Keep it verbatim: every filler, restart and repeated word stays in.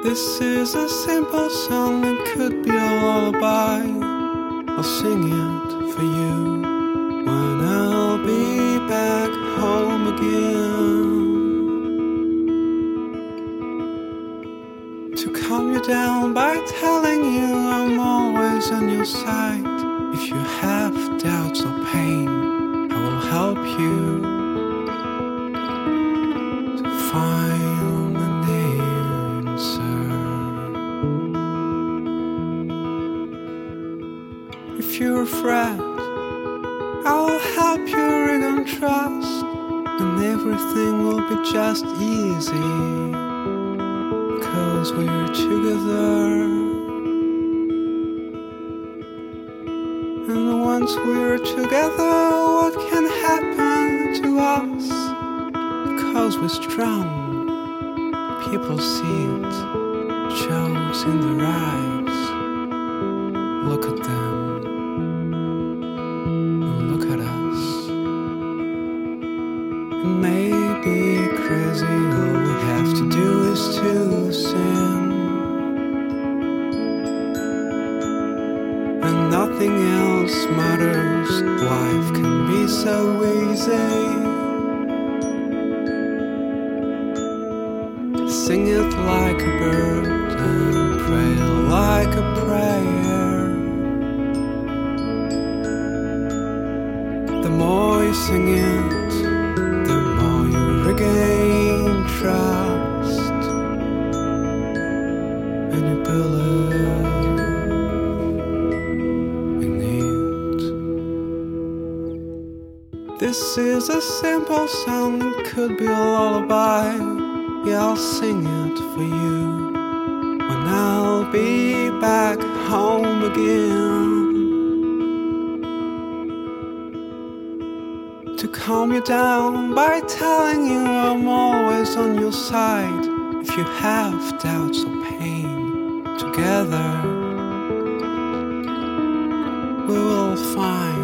This is a simple song, it could be a lullaby. I'll sing it for you when I'll be back home again. To calm you down by telling you I'm always on your side. If you have doubts or pain, I will help you to find an answer. If you're afraid, I will help you regain trust, and everything will be just easy, 'cause we're together. And once we're together, what can happen to us? Because we're strong, people see it, shows in their eyes. Look at them, and look at us. It may be crazy, all we have to do is to sin, and nothing else matters. Life can be so easy. Sing it like a bird and pray like a prayer. The more you sing it, the more you regain trust, and you believe in it. This is a simple song, it could be a lullaby. Yeah, I'll sing it for you when I'll be back home again. To calm you down by telling you I'm always on your side. If you have doubts or pain, together we will find